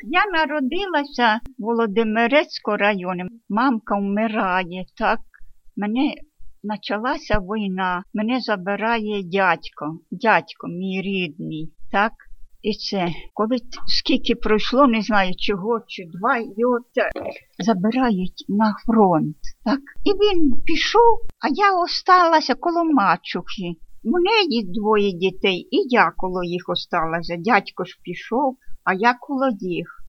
Я народилася в Володимирецькому районі. Мамка вмирає, так. Мене почалася війна, мене забирає дядько мій рідний, так. І це, коли скільки пройшло, не знаю чого, чи 2, його забирають на фронт, так. І він пішов, а я осталася коло мачухи. У неї 2 дітей, і я коло їх осталася. Дядько ж пішов, а я коло їх.